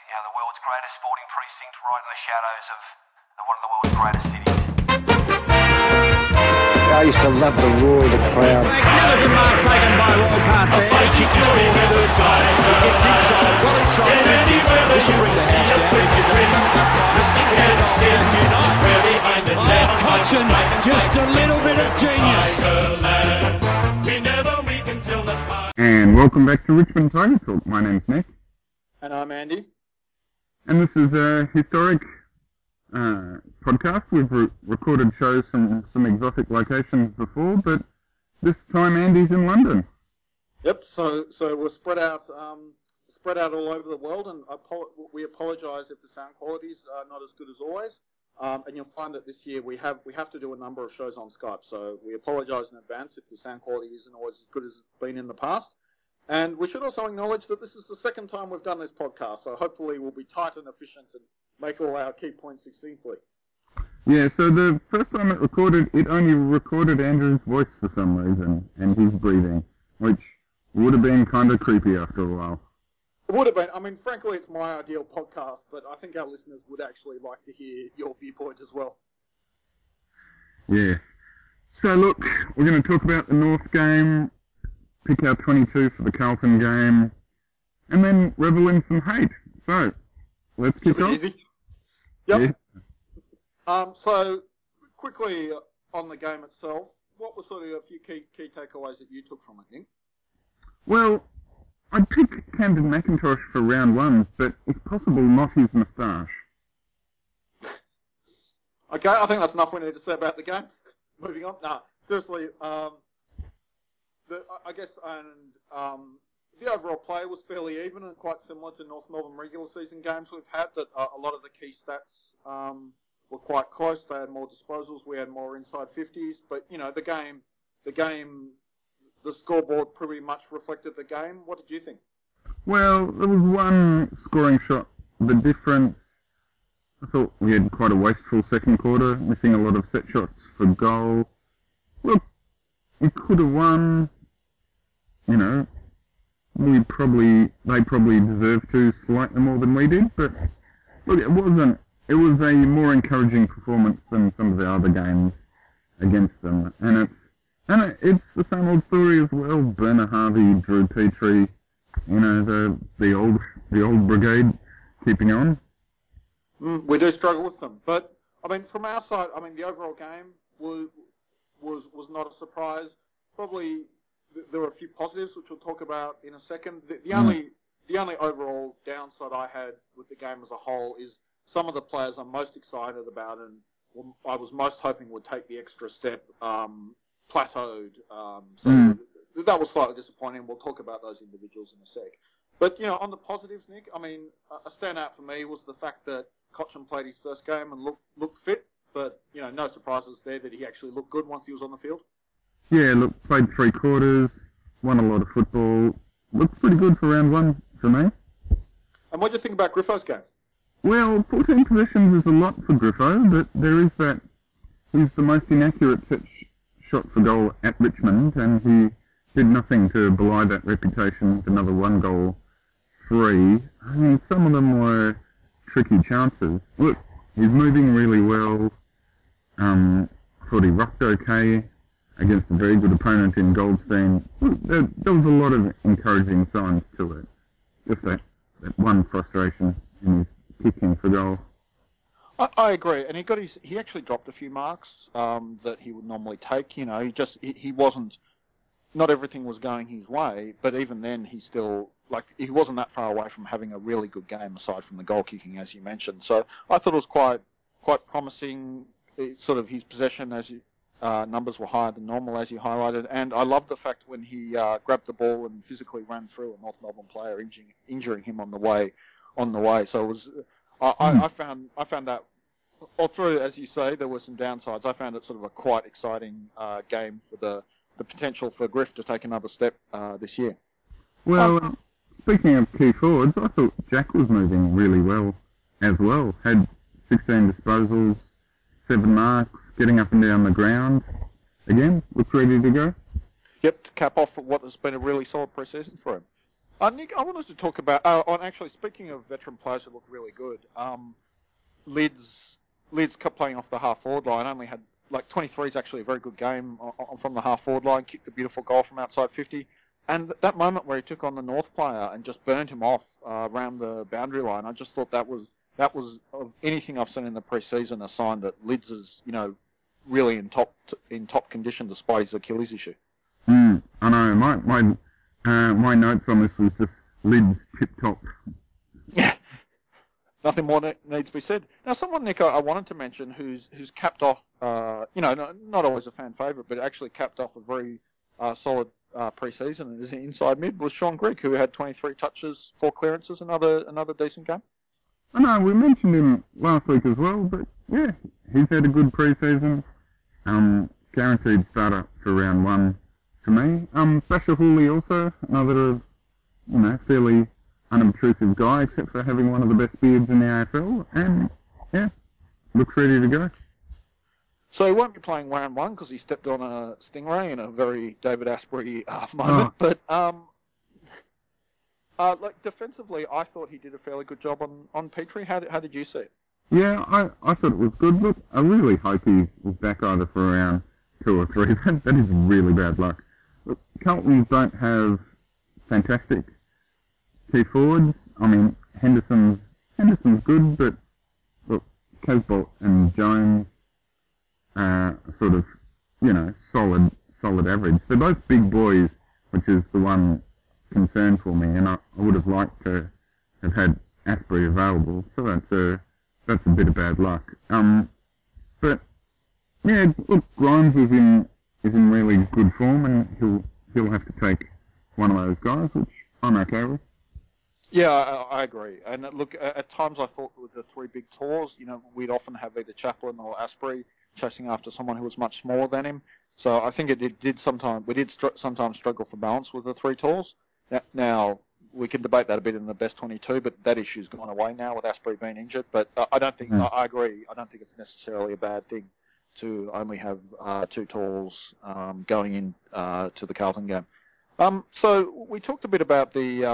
the world's greatest sporting precinct, right in the shadows of one of the world's greatest cities. I used to love the roar of the crowd. Magnificent mark taken by Lockhart there. He gets inside, well inside. And anywhere that you can see us when you win. Listening and scared you not. We're behind the ten. Cochin, just a little bit of genius. We never weak until the past. And welcome back to Richmond Tiger Talk. My name's Nick. And I'm Andy. And this is a historic podcast. We've recorded shows from some exotic locations before, but this time Andy's in London. Yep. So we're spread out all over the world, and we apologise if the sound quality's not as good as always. And you'll find that this year we have to do a number of shows on Skype. So we apologise in advance if the sound quality isn't always as good as it's been in the past. And we should also acknowledge that this is the second time we've done this podcast, so hopefully we'll be tight and efficient and make all our key points succinctly. Yeah, so the first time it only recorded Andrew's voice for some reason, and his breathing, which would have been kind of creepy after a while. It would have been. I mean, frankly, it's my ideal podcast, but I think our listeners would actually like to hear your viewpoint as well. Yeah. So look, we're going to talk about the North game, pick our 22 for the Carlton game, and then revel in some hate. So, let's kick off. Easy. Yep. Yeah. So, quickly on the game itself, what were sort of a few key takeaways that you took from it, Nick? Well, I'd pick Camden McIntosh for round one, but if possible, not his moustache. Okay, I think that's enough we need to say about the game. Moving on. No, seriously, I guess, the overall play was fairly even and quite similar to North Melbourne regular season games we've had, that a lot of the key stats were quite close. They had more disposals, we had more inside 50s, but, the scoreboard pretty much reflected the game. What did you think? Well, there was one scoring shot. The difference, I thought we had quite a wasteful second quarter, missing a lot of set shots for goal. Look, we could have won, they probably deserved to slightly more than we did, but look, it was a more encouraging performance than some of the other games against them, and it's the same old story as well. Bernard Harvey, Drew Petrie, the old brigade keeping on. We do struggle with them, but I mean, from our side, the overall game was not a surprise. Probably there were a few positives which we'll talk about in a second. The only overall downside I had with the game as a whole is some of the players I'm most excited about and I was most hoping would take the extra step plateaued. That was slightly disappointing. We'll talk about those individuals in a sec. But, on the positives, Nick, a standout for me was the fact that Cochin played his first game and looked fit, but, no surprises there that he actually looked good once he was on the field. Yeah, look, played 3 quarters, won a lot of football, looked pretty good for round one for me. And what do you think about Griffo's game? Well, 14 possessions is a lot for Griffo, but there is that he's the most inaccurate shot for goal at Richmond, and he did nothing to belie that reputation with another 1 goal free. Some of them were tricky chances. Look, he's moving really well. Thought he rocked okay against a very good opponent in Goldstein. Look, there was a lot of encouraging signs to it. Just that one frustration in his kicking for goal. I agree, and he actually dropped a few marks that he would normally take. He wasn't. Not everything was going his way, but even then, he wasn't that far away from having a really good game aside from the goal kicking, as you mentioned. So I thought it was quite promising. Sort of his possession numbers were higher than normal, as you highlighted, and I love the fact when he grabbed the ball and physically ran through a North Melbourne player, injuring him on the way. So it was. I found that, although, as you say, there were some downsides, I found it sort of a quite exciting game for the potential for Griff to take another step this year. Well, speaking of key forwards, I thought Jack was moving really well as well. Had 16 disposals, 7 marks, getting up and down the ground. Again, looked ready to go. Yep, to cap off what has been a really solid pre-season for him. Nick, I wanted to talk about, actually, speaking of veteran players who look really good, Lids kept playing off the half-forward line, only had, 23 is actually a very good game from the half-forward line, kicked a beautiful goal from outside 50, and that moment where he took on the North player and just burned him off around the boundary line, I just thought that was of anything I've seen in the pre-season, a sign that Lids is, really in top condition despite his Achilles issue. I know. My notes on this was just Lids tip-top. Yeah. Nothing more needs to be said. Now, someone, Nick, I wanted to mention who's capped off, not always a fan favourite, but actually capped off a very solid pre-season as an inside mid was Sean Grigg, who had 23 touches, 4 clearances, another decent game. I know, we mentioned him last week as well, but yeah, he's had a good pre-season. Guaranteed starter for round 1 for me. Sasha Hooley also, another, fairly unobtrusive guy, except for having one of the best beards in the AFL, and yeah, looks ready to go. So he won't be playing round 1 because he stepped on a stingray in a very David Asprey moment, but defensively, I thought he did a fairly good job on Petrie. How did you see it? Yeah, I thought it was good. Look, I really hope he's back either for round 2 or 3. That is really bad luck. Look, Carlton don't have fantastic key forwards. I mean, Henderson's good, but look, Casbolt and Jones are sort of, solid average. They're both big boys, which is the one concern for me, and I would have liked to have had Asprey available, so that's a bit of bad luck. But yeah, look, Grimes is in really good form, and he'll have to take one of those guys, which I'm okay with. Yeah, I agree. And look, at times I thought with the 3 big tours, we'd often have either Chaplin or Asprey chasing after someone who was much smaller than him. So I think we did sometimes struggle for balance with the 3 tours. Now, we can debate that a bit in the best 22, but that issue's gone away now with Asprey being injured. But I don't think, I agree, I don't think it's necessarily a bad thing to only have 2 tours going in to the Carlton game. So we talked a bit about the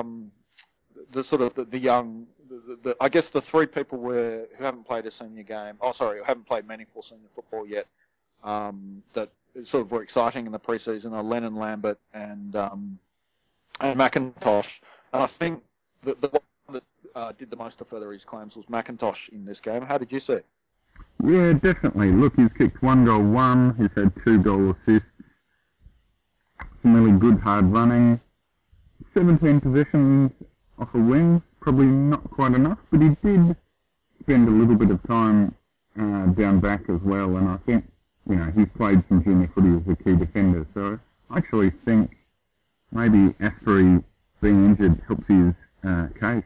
young, I guess the 3 people who haven't played a senior game, who haven't played meaningful senior football yet, that sort of were exciting in the preseason are Lennon, Lambert, and McIntosh. And I think the one that did the most to further his claims was McIntosh in this game. How did you see it? Yeah, definitely. Look, he's kicked 1 goal, 1. He's had 2 goal assists. Some really good hard running. 17 possessions off a wings, probably not quite enough, but he did spend a little bit of time down back as well, and I think, he's played some junior footy as a key defender, so I actually think maybe Asprey being injured helps his case.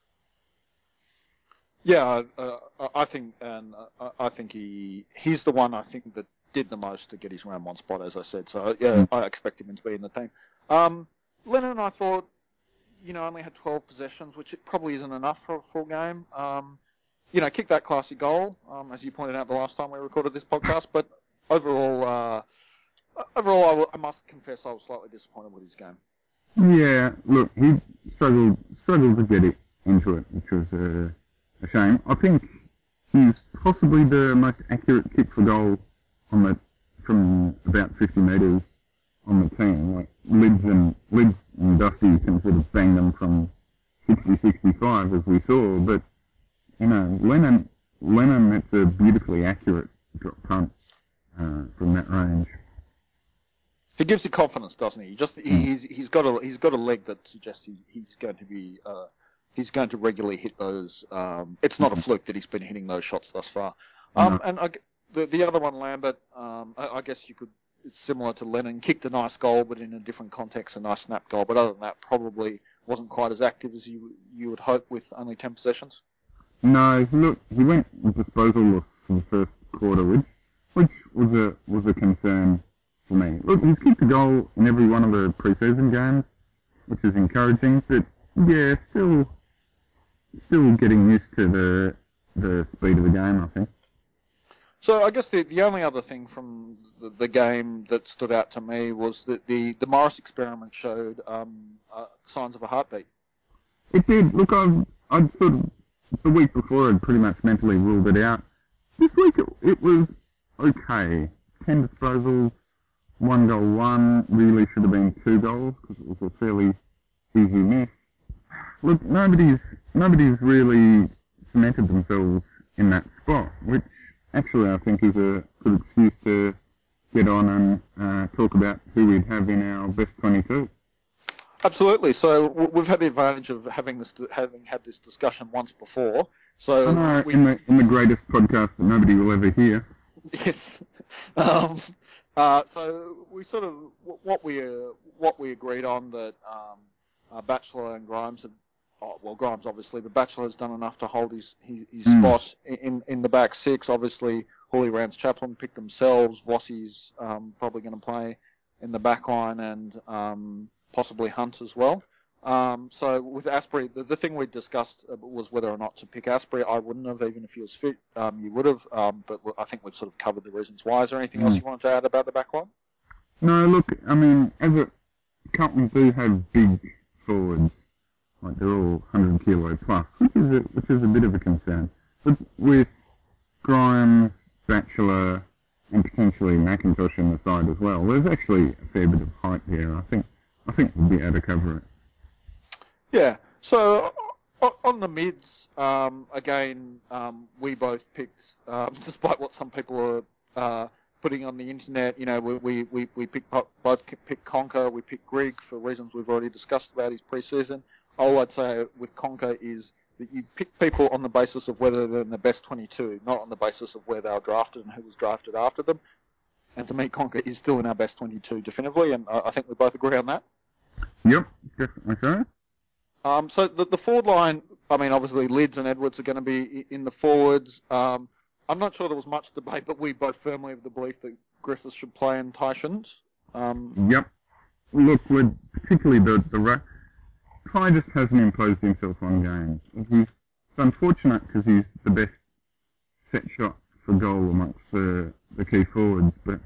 Yeah, I think he's the one I think that did the most to get his round 1 spot, as I said, so yeah, I expect him to be in the team. Lennon, I thought, only had 12 possessions, which it probably isn't enough for a full game. Kicked that classy goal, as you pointed out the last time we recorded this podcast. But overall, I must confess I was slightly disappointed with his game. Yeah, look, he struggled to get it into it, which was a shame. I think he's possibly the most accurate kick for goal from about 50 metres on the team. Like Lids and Dusty can sort of bang them from 60, 65 as we saw, but Lennon, that's a beautifully accurate drop punt from that range. He gives you confidence, doesn't he? He's got a leg that suggests he's going to regularly hit those. It's not a fluke that he's been hitting those shots thus far. No. And the other one, Lambert, I guess it's similar to Lennon, kicked a nice goal, but in a different context, a nice snap goal. But other than that, probably wasn't quite as active as you would hope with only 10 possessions. No, look, he went disposaless for the first quarter, which was a concern for me. Look, he's kicked a goal in every one of the pre-season games, which is encouraging, but yeah, still getting used to the speed of the game, I think. So I guess the only other thing from the game that stood out to me was that the Morris experiment showed signs of a heartbeat. It did. Look, I'd sort of, the week before I'd pretty much mentally ruled it out. This week it was okay. 10 disposals, 1 goal, 1. Really should have been 2 goals because it was a fairly easy miss. Look, nobody's really cemented themselves in that spot, which actually I think is a good excuse to get on and talk about who we'd have in our best 22. Absolutely. So we've had the advantage of having had this discussion once before. So I know, in the greatest podcast that nobody will ever hear. Yes. So we sort of what we agreed on that Batchelor and Grimes had. Oh, well, Grimes obviously, but Batchelor has done enough to hold his spot in the back six. Obviously, Hawley, Rance, Chaplin picked themselves. Vossi's probably going to play in the back line, and possibly Hunt as well. So with Asprey, the thing we discussed was whether or not to pick Asprey. I wouldn't have, even if he was fit. You would have, but I think we've sort of covered the reasons why. Is there anything else you wanted to add about the back line? No, look, I mean, Carlton do have big forwards. Like they're all 100 kilo plus, which is a bit of a concern. But with Grimes, Batchelor, and potentially McIntosh in the side as well, there's actually a fair bit of height there. I think we'll be able to cover it. Yeah. So on the mids, again, we both picked, despite what some people are putting on the internet. You know, we both picked Conker, we picked Grigg for reasons we've already discussed about his pre-season. All I'd say with Conker is that you pick people on the basis of whether they're in the best 22, not on the basis of where they were drafted and who was drafted after them. And to me, Conker is still in our best 22 definitively, and I think we both agree on that. Yep, definitely so. So the forward line, I mean, obviously Lids and Edwards are going to be in the forwards. I'm not sure there was much debate, but we both firmly have the belief that Griffiths should play and Ty shouldn't. Yep. Look, particularly the Ty just hasn't imposed himself on games. It's unfortunate because he's the best set shot for goal amongst the key forwards, but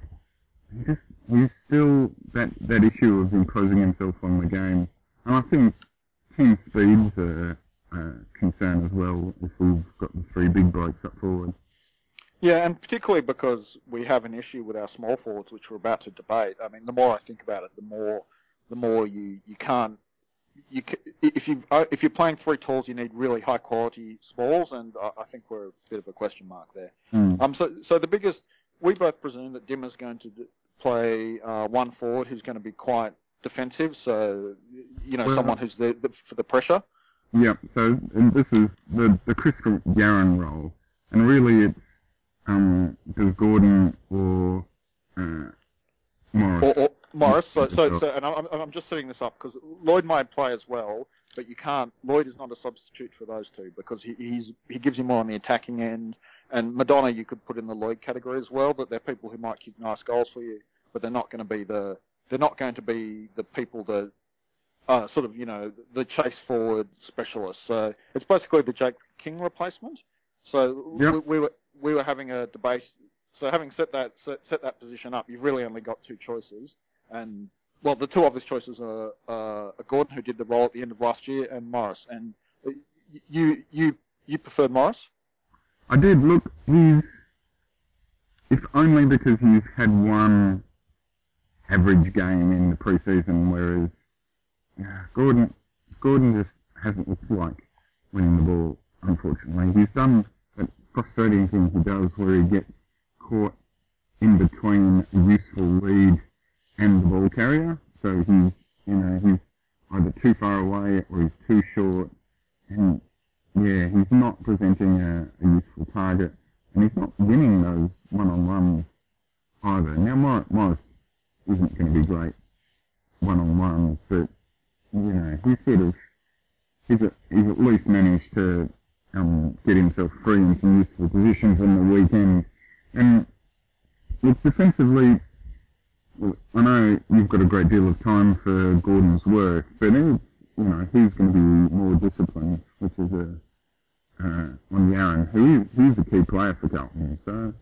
he's still that issue of imposing himself on the game. And I think team speed's a concern as well if we've got the 3 big blokes up forward. Yeah, and particularly because we have an issue with our small forwards, which we're about to debate. I mean, the more I think about it, the more you can't. If you're playing 3 talls, you need really high quality smalls, and I think we're a bit of a question mark there. So the biggest, we both presume that Dimmer's going to play 1 forward who's going to be quite defensive. So someone who's there for the pressure. Yep. So this is the Chris Yarran role, and really it's does Gordon or Morris. Or Morris. So and I'm just setting this up because Lloyd might play as well, but you can't. Lloyd is not a substitute for those two because he gives you more on the attacking end. And Madonna you could put in the Lloyd category as well, but they're people who might kick nice goals for you, but they're not going to be the people that sort of the chase forward specialists. So it's basically the Jake King replacement. So yep. we were having a debate. So having set that position up, you've really only got 2 choices, and well, the 2 obvious choices are Gordon, who did the role at the end of last year, and Morris. And you preferred Morris? I did. Look, if only because he's had 1 average game in the pre-season, whereas Gordon just hasn't looked like winning the ball. Unfortunately, he's done that frustrating thing he does, where he gets caught in between a useful lead and the ball carrier. So he's either too far away or he's too short, and he's not presenting a useful target, and he's not winning those one-on-ones either. Now Morris isn't going to be great one-on-ones, but he's at least managed to get himself free in some useful positions on the weekend. And look, defensively, I know you've got a great deal of time for Gordon's work, but he's going to be more disciplined, which is on Yarran, he's a key player for Carlton. So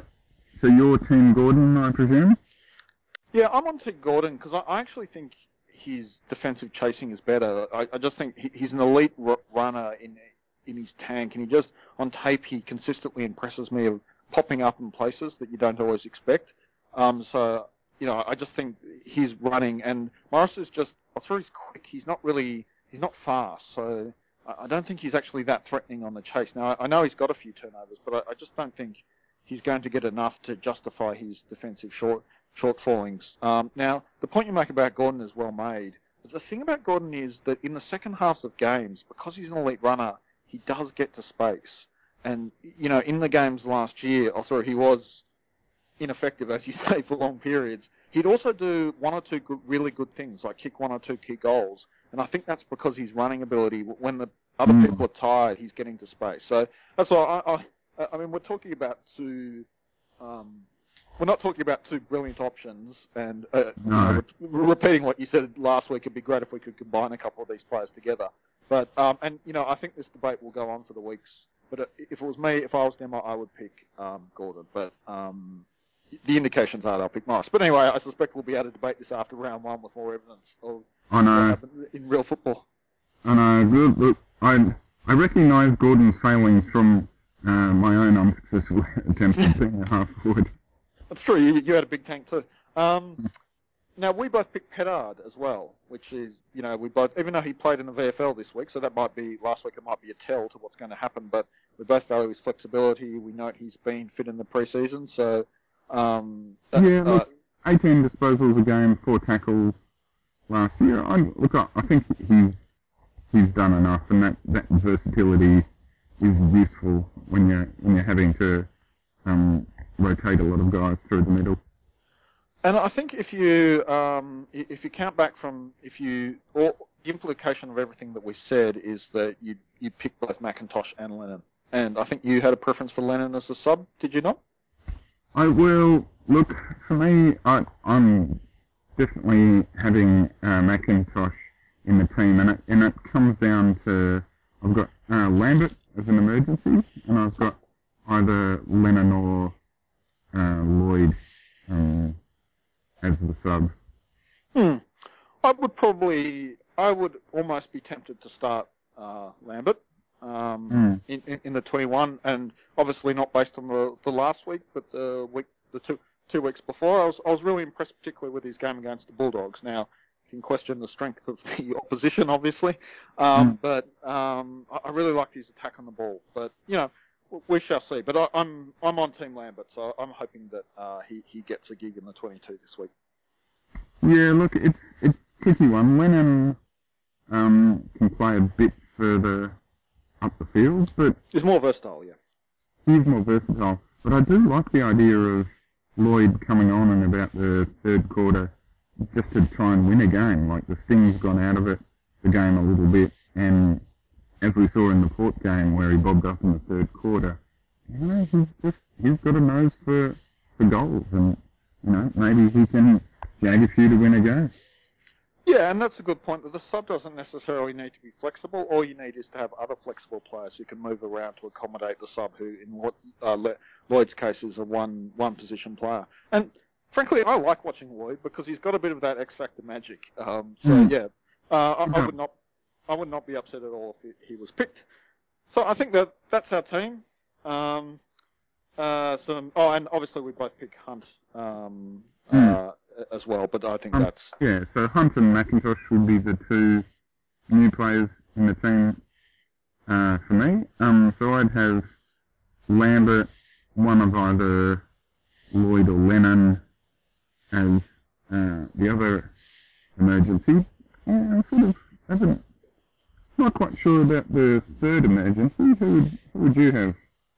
your team Gordon, I presume? Yeah, I'm on Team Gordon because I actually think his defensive chasing is better. I just think he's an elite runner in his tank, and he just, on tape, he consistently impresses me of popping up in places that you don't always expect. So, I just think he's running, and Morris is just, although he's quick, he's not fast, so I don't think he's actually that threatening on the chase. Now, I know he's got a few turnovers, but I just don't think he's going to get enough to justify his defensive shortfallings. Now, the point you make about Gordon is well made. The thing about Gordon is that in the second halves of games, because he's an elite runner, he does get to space. And, in the games last year, he was ineffective, as you say, for long periods. He'd also do one or two really good things, like kick one or two key goals. And I think that's because his running ability, when the other people are tired, he's getting to space. So that's why I mean, we're talking about two. We're not talking about two brilliant options, and repeating what you said last week, it'd be great if we could combine a couple of these players together. But I think this debate will go on for the weeks. But if it was me, if I was them, I would pick Gordon. But the indications are they'll pick Morris. But anyway, I suspect we'll be able to debate this after round one with more evidence of what happened in real football. I know. Look, I recognise Gordon's failings from my own unsuccessful attempts at being a half forward. That's true. You had a big tank too. Now, we both picked Pettard as well, which is, we both, even though he played in the VFL this week, so that might be, last week it might be a tell to what's going to happen, but we both value his flexibility. We note he's been fit in the pre-season, so... 18 disposals a game, 4 tackles last year. I think he's done enough, and that versatility is useful when you're having to rotate a lot of guys through the middle. And I think if you count back from the implication of everything that we said is that you pick both McIntosh and Lennon, and I think you had a preference for Lennon as a sub, did you not? I will look for me. I'm definitely having McIntosh in the team, and it comes down to I've got Lambert as an emergency, and I've got either Lennon or Lloyd as the sub. I would almost be tempted to start Lambert in the 21, and obviously not based on the last week, but the two weeks before. I was really impressed, particularly with his game against the Bulldogs. Now, you can question the strength of the opposition, obviously, but I really liked his attack on the ball. But we shall see. But I'm on Team Lambert, so I'm hoping that he gets a gig in the 22 this week. Yeah, look, it's a tricky one. Lennon can play a bit further up the field, but he's more versatile. Yeah, he's more versatile. But I do like the idea of Lloyd coming on in about the third quarter just to try and win a game. Like, the sting's gone out of the game a little bit, and as we saw in the Port game where he bobbed up in the third quarter, he's got a nose for goals, and maybe he can jag a few to win a game. Yeah, and that's a good point. That the sub doesn't necessarily need to be flexible. All you need is to have other flexible players who can move around to accommodate the sub, who in what Lloyd's case is a one position player. And frankly, I like watching Lloyd because he's got a bit of that X Factor magic. I would not be upset at all if he was picked. So I think that's our team. And obviously we both pick Hunt as well, but I think that's... Yeah, so Hunt and McIntosh would be the two new players in the team for me. So I'd have Lambert, one of either Lloyd or Lennon as the other emergency. I'm not quite sure about the third emergency. Who would you have?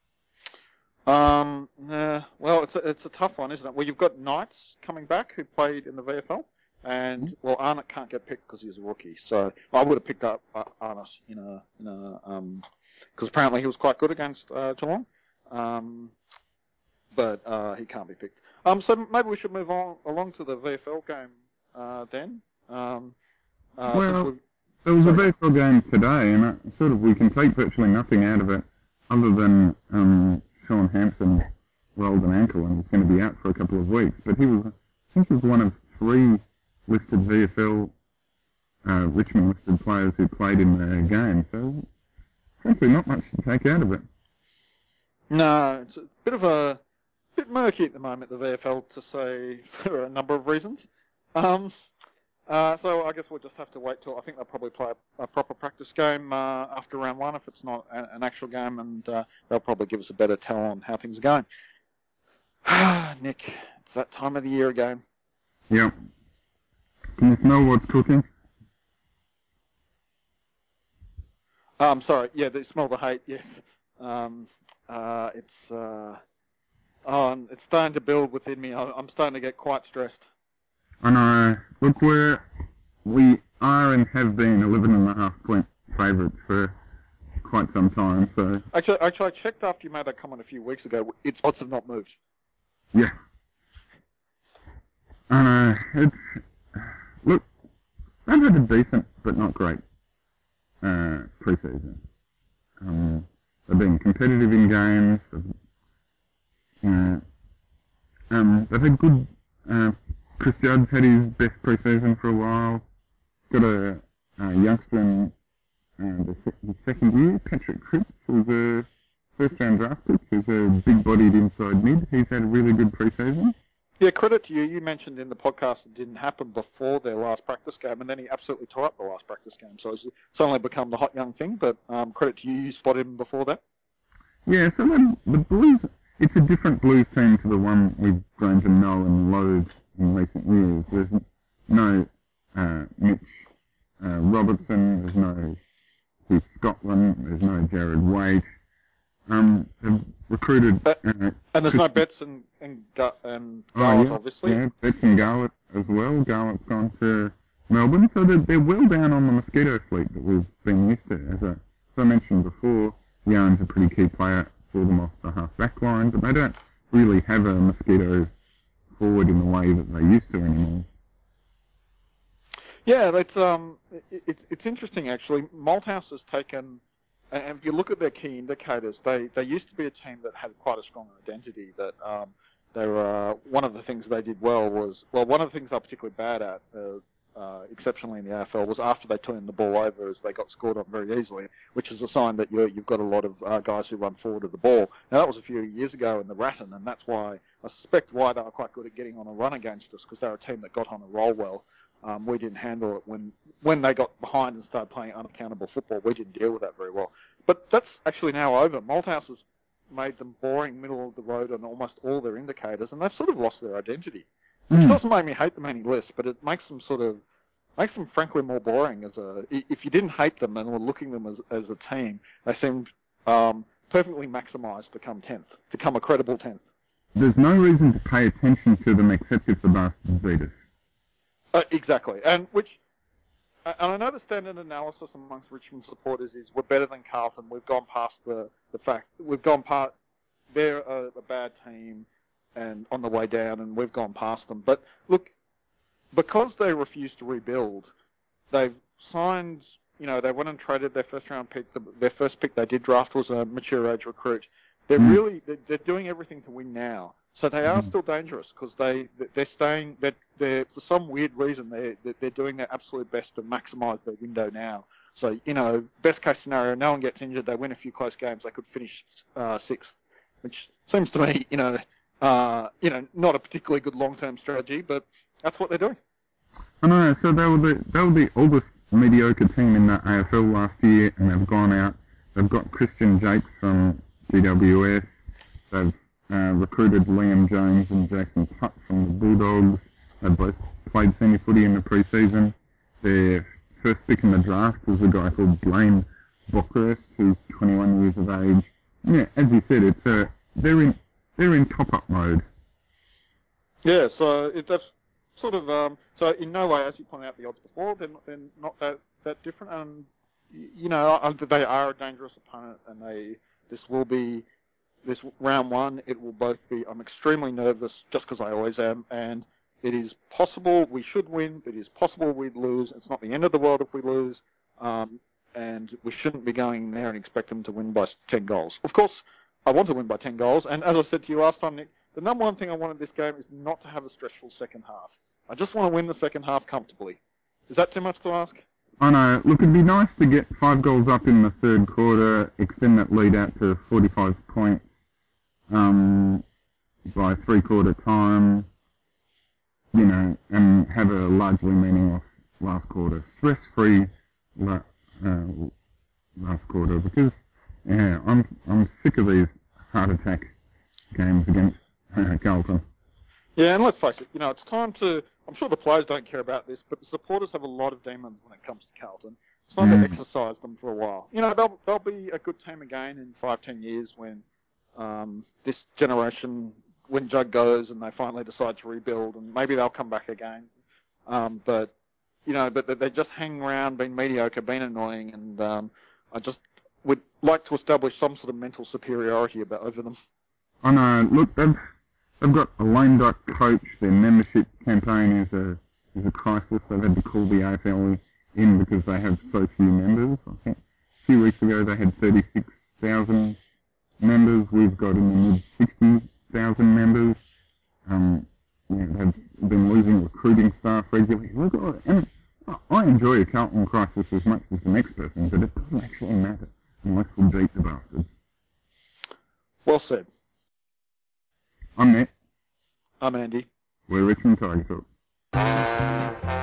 Well, it's a tough one, isn't it? Well, you've got Knights coming back who played in the VFL, and Arnott can't get picked because he's a rookie. So I would have picked up Arnott because apparently he was quite good against Geelong, but he can't be picked. So maybe we should move along to the VFL game then. There was a VFL game today, and we can take virtually nothing out of it other than Sean Hampson rolled an ankle and was going to be out for a couple of weeks. But I think he was one of 3 listed VFL Richmond listed players who played in the game. So, frankly, not much to take out of it. No, it's a bit murky at the moment, the VFL, to say, for a number of reasons. So I guess we'll just have to wait till, I think they'll probably play a proper practice game after round one, if it's not an actual game, and they'll probably give us a better tell on how things are going. Nick, it's that time of the year again. Yep. Can you smell what's cooking? Sorry, yeah, they smell the hate, yes. It's starting to build within me. I'm starting to get quite stressed. I know. Look, we are and have been 11.5-point favourites for quite some time, so... Actually, I checked after you made that comment a few weeks ago. Its odds have not moved. Yeah. I know. Look, they've had a decent, but not great, pre-season. They've been competitive in games. They've had good... Chris Judd's had his best pre-season for a while. Got a youngster in the second year, Patrick Cripps, who's a first-round draft pick, who's a big-bodied inside mid. He's had a really good pre-season. Yeah, credit to you. You mentioned in the podcast it didn't happen before their last practice game, and then he absolutely tore up the last practice game. So it's suddenly become the hot young thing, but credit to you. You spotted him before that. Yeah, so the Blues, it's a different Blues team to the one we've grown to know and loathe in recent years. There's no Mitch Robertson, there's no Heath Scotland, there's no Jared Waite. They've recruited... and there's no Betts and Garlett, obviously. Yeah, Betts and Garlett as well. Garlett's gone to Melbourne, so they're well down on the Mosquito fleet that we've been used to. As I mentioned before, Yarn's a pretty key player for them off the half-back line, but they don't really have a Mosquito forward in the way that they used to anymore. Yeah, it's interesting actually. Malthouse has taken, and if you look at their key indicators, they used to be a team that had quite a strong identity. That they were one of the things they did well was one of the things they're particularly bad at, exceptionally in the AFL, was after they turned the ball over, as they got scored on very easily, which is a sign that you've got a lot of guys who run forward of the ball. Now that was a few years ago in the Ratton, and that's why I suspect why they were quite good at getting on a run against us, because they were a team that got on a roll well. We didn't handle it when they got behind and started playing unaccountable football. We didn't deal with that very well. But that's actually now over. Malthouse has made them boring, middle of the road on almost all their indicators, and they've sort of lost their identity. Which doesn't make me hate them any less, but it makes them frankly more boring. If you didn't hate them and were looking at them as a team, they seemed perfectly maximised to come 10th, to come a credible 10th. There's no reason to pay attention to them except if the bastards beat us. Exactly, and I know the standard analysis amongst Richmond supporters is we're better than Carlton. We've gone past the fact they're a bad team and on the way down, and we've gone past them. But look, because they refused to rebuild, they've signed. They went and traded their first-round pick. Their first pick they did draft was a mature age recruit. They're doing everything to win now. So they are still dangerous because they're staying. They're for some weird reason they're doing their absolute best to maximise their window now. So best case scenario, no one gets injured. They win a few close games. They could finish sixth, which seems to me not a particularly good long-term strategy, but that's what they're doing. I know. So they were the oldest mediocre team in the AFL last year, and they've gone out. They've got Christian Jakes from GWS. They've recruited Liam Jones and Jason Tutt from the Bulldogs. They both played senior footy in the pre-season. Their first pick in the draft was a guy called Blaine Bockhurst, who's 21 years of age. Yeah, as you said, they're in top-up mode. Yeah, so that's sort of so in no way, as you pointed out the odds before, they're not that different. And they are a dangerous opponent, and this round one, it will both be, I'm extremely nervous, just because I always am, and it is possible we should win, but it is possible we'd lose. It's not the end of the world if we lose, and we shouldn't be going there and expect them to win by 10 goals. Of course, I want to win by 10 goals, and as I said to you last time, Nick, the number one thing I want in this game is not to have a stressful second half. I just want to win the second half comfortably. Is that too much to ask? I know. Look, it'd be nice to get 5 goals up in the third quarter, extend that lead out to 45 points by three-quarter time, you know, and have a largely meaningless last quarter. Stress-free last quarter, because I'm sick of these heart attack games against Carlton. Yeah, and let's face it, you know, it's time to... I'm sure the players don't care about this, but the supporters have a lot of demons when it comes to Carlton. It's time to exercise them for a while. You know, they'll be a good team again in 5-10 years when this generation, when Jug goes and they finally decide to rebuild, and maybe they'll come back again. But they just hang around, being mediocre, being annoying, and I just would like to establish some sort of mental superiority over them. I know. Look, they've got a lame duck coach. Their membership campaign is a crisis. They've had to call the AFL in because they have so few members. I think a few weeks ago they had 36,000 members. We've got in the mid-60,000 members. They've been losing recruiting staff regularly. Look, and I enjoy a Carlton crisis as much as the next person, but it doesn't actually matter unless we beat the bastards. Well said. I'm Matt. I'm Andy. We're Richmond Tiger Talk.